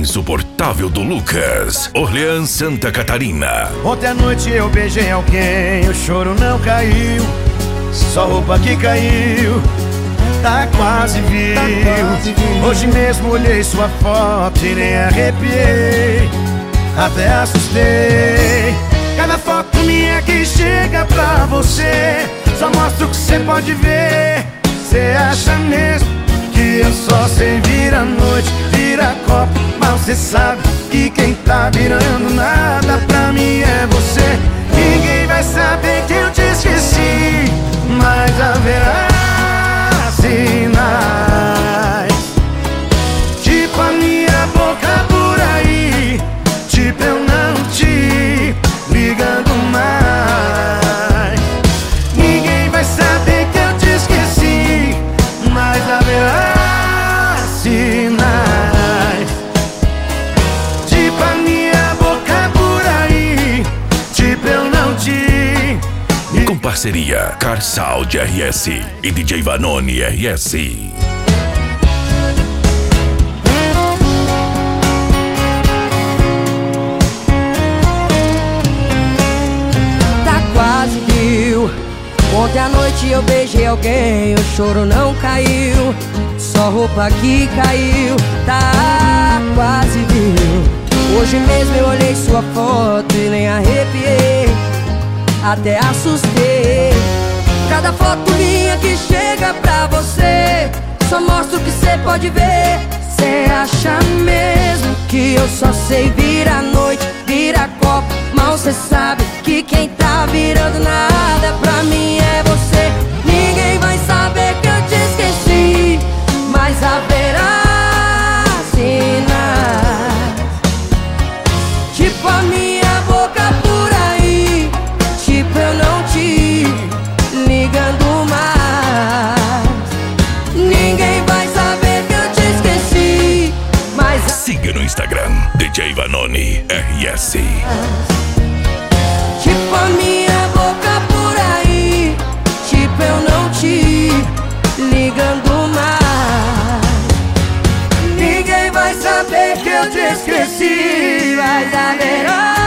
insuportável do Lucas, Orleans, Santa Catarina. Ontem à noite eu beijei alguém, o choro não caiu, só roupa que caiu, tá quase viu. Hoje mesmo olhei sua foto e nem arrepiei, até assustei. Cada foto minha que chega pra você só mostra o que cê pode ver. Cê acha mesmo que eu só sei virar noite, virar copo, mas cê sabe que quem tá virando nada pra mim é você. Ninguém vai saber que eu te esqueci, mas haverá sinais, tipo a minha boca por aí, tipo eu não te ligando mais. Ninguém vai saber que eu te esqueci, mas haverá sinais, tipo a minha boca por aí, tipo eu não te. Com parceria Car Sound RS e DJ Vanoni RS. Tá quase viu. Ontem à noite eu beijei alguém, o choro não caiu, só roupa que caiu, tá quase viu. Hoje mesmo eu olhei sua foto e nem arrepiei, até assustei. Cada foto minha que chega pra você só mostra o que cê pode ver. Cê acha mesmo que eu só sei virar noite, virar copo, mal cê sabe que quem tá virando nada pra mim é você. Ninguém vai saber que eu te esqueci, mas haverá sinais, tipo a minha boca por aí, tipo eu não te ligando mais. Ninguém vai saber que eu te esqueci, mas Siga no Instagram DJ Vanoni RS. tipo a minha boca por aí, tipo eu não te ligando mais. Ninguém vai saber que eu te esqueci, mas haverá